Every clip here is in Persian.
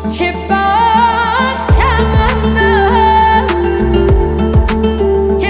که باز کردم که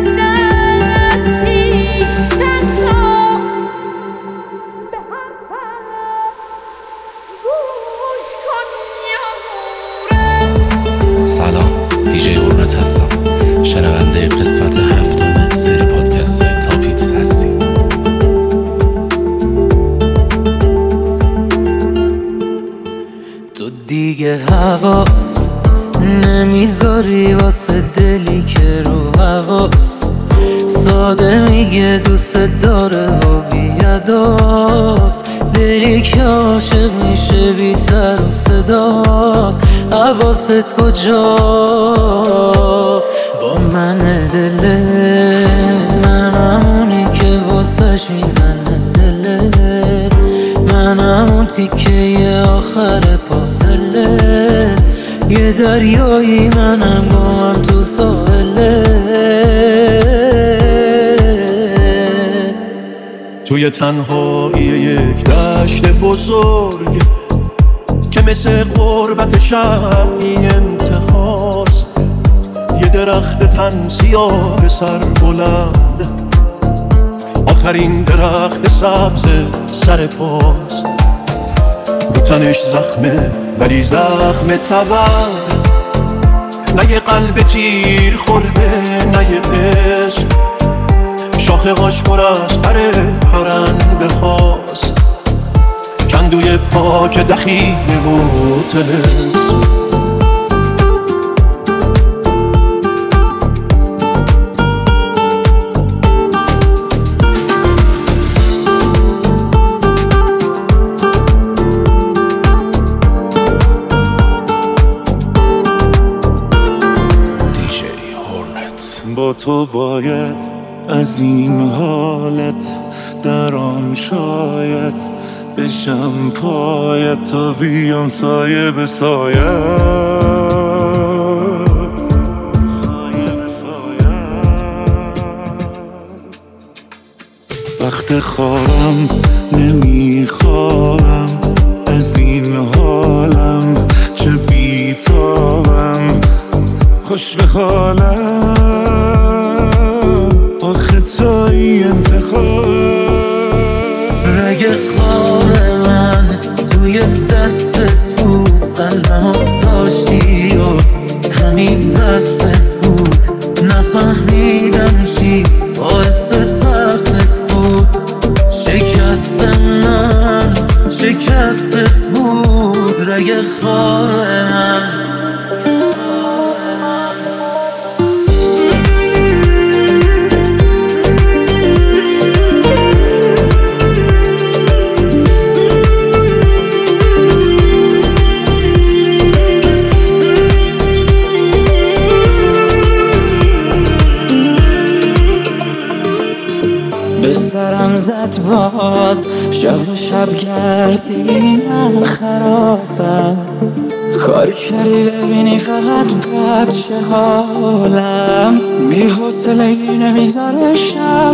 نزدتی تنها به حرفم گوش کن یارم. سلام، دیجی هورنت هستم. شنونده قسمت 7 سری پادکست تاپیتس هستی. تو دیگه حواس نمیذاری واسه دلی که رو حواس ساده میگه دوست داره و بیاداست. دلی که عاشق میشه بی سر و صداست. حواست کجاست؟ با من دلت، من همونی که واسش میزنه دلت، من همون تیکه آخر پازلت، یه دریایی منم گمم تو ساحلت. توی تنهایی یک دشت بزرگ که مثل غربت شب بی انتهاست، یه درخت تن سیاه سر بلند، آخرین درخت سبز سر پاست. رو تنش زخمه ولی زخم تبر، نه یه قلب تیر خورده نه یه عشق، شاخه‌هاش پر از پر پرنده خواست، کندوی پاک دخیله و طلسم. با تو باید از این حالت درام شاید بشم پایت تا بیام سایه به سایه. وقت خوابم نمیخوابم از این حالم، چه بیتابم خوش به حالم، آخه توی انتخابم. رگ خار من توی دستت بود، قلبمو داشتی و همین دستت بود، نفهمیدم چی باعث ترست بود، شکست من شکستت بود. رگ خار من به سرم زد باز، شب و شب گردی من خرابم، کار کردی ببینی فقط بچه حالم، بی حوصله نمیذاره شب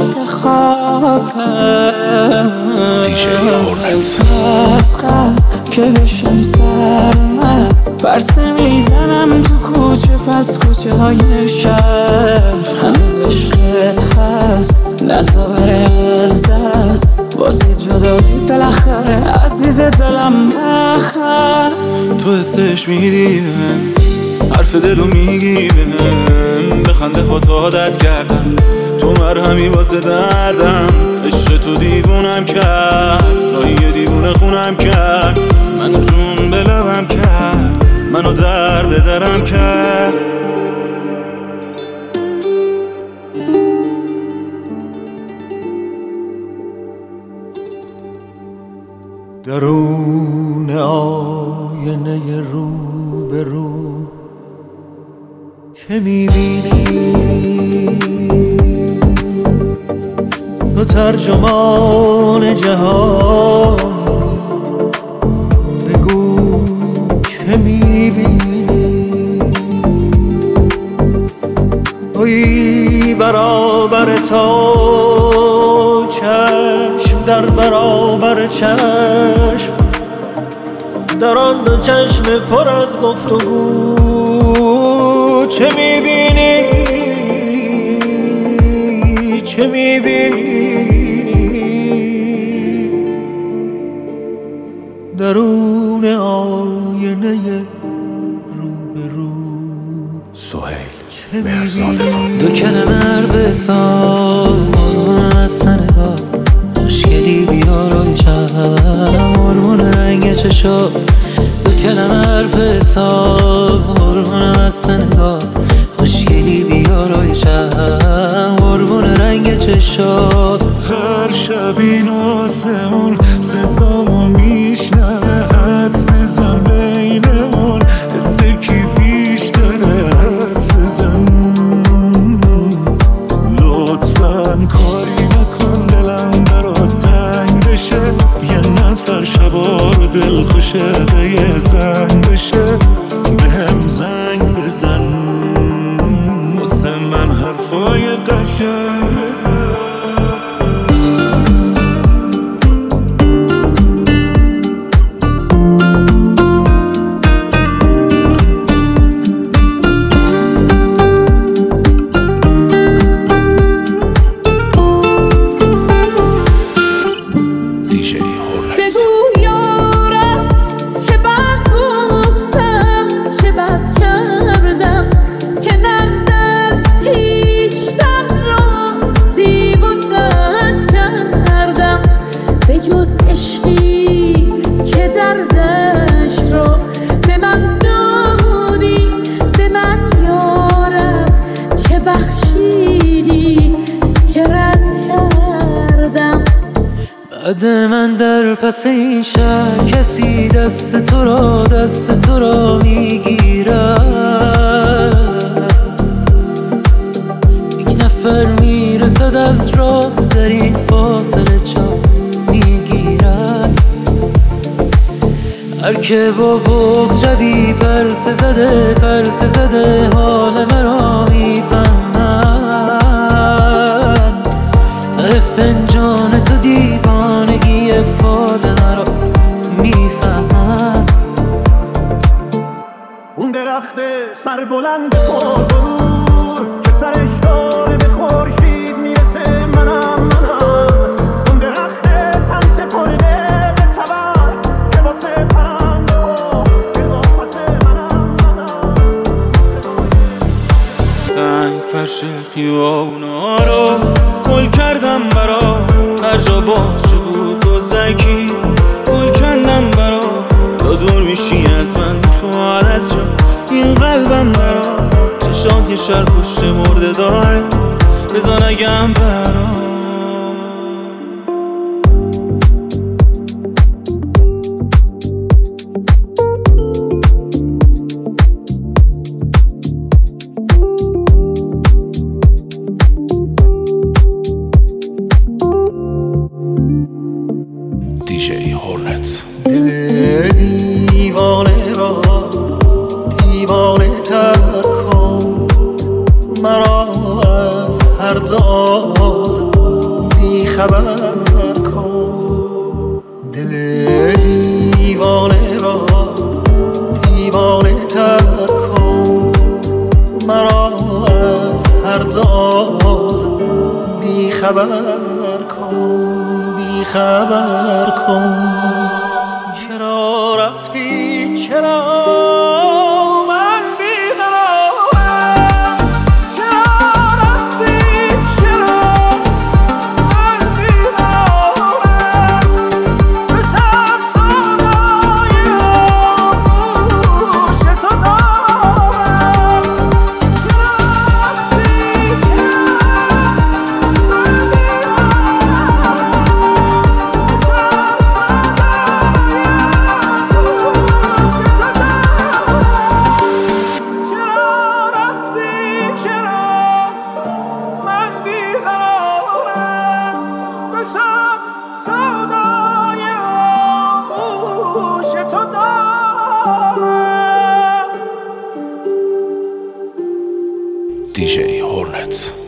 خوابم. دیجی هورنت قصد که بشم سرمست، برسه میزنم تو کوچه پس کوچه های شهر، هنوز عشقت هست نزا بره از دست، واسه جدایی بالاخره عزیز دلم بخست. تو حسش میدی حرف دلو میگی بهم، بخنده ها تا عادت کردم، تو مرهمی واسه دردم، عشق تو دیوونم کرد، تا یه دیوونه خونم کرد، منو جون به لبم کرد، منو در به درم کرد. درون آینه رو به رو که میبینی تو ترجمان جهان، بگو که میبینی توی برابر تا چشم در برابر چشم، در آن دو چشم پر از گفتگو چه میبینی؟ چه میبینی؟ درون آینه روبرو سهیل مرزادگان. دو کلمه حرف سال از سنگاه مشکلی بیا روی شب هرمون رنگ چشا. دو کلمه حرف سال هرمون از سنگاه مشکلی بیا روی شب هرمون رنگ چشا. هر شب این آسمون صدامو میشنوه حدس بزن بینمون حسه کی بیشتره حدس بزن لطفاً کاری نکن دلم برات تنگ بشه یه نفر شبا دل خوشه به یه زن بشه بهم زنگ بزن واسه من حرفای قشنگ بزن. بعد من در پس این شهر کسی دست تو را میگیرد یک نفر میرسد از راه در این فاصله چاپ میگیرد هر که با بغض شبی پرسه زده حال مرا میفهمد ته فنجان تو دیوانگی فال مرا میفهمد. اون درخت سر بلند پرنور که سرش داره به خورشید میرسه منم اون درخت تن سپرده به تبر که واسه پرنده و واسه منم سنگ فرش خیابونا رو گل کردم برا هر جا باغچه بود و زکی گل کندم برا تا دور میشی از من میخواد از جا این قلبم برا چشام یه شر پشت مرده داره بزن اگم برا دیجی هورنت. دل دیوانه را دیوانه تر کن مرا از هر دادم بیخبر کن دل دیوانه را دیوانه تر کن مرا از هر دادم بیخبر کن چرا رفتی چرا من بیقرارم چرا رفتی چرا من بیقرارم به سر سادای آغوش تو دارم چرا رفتی دیجی هورنت.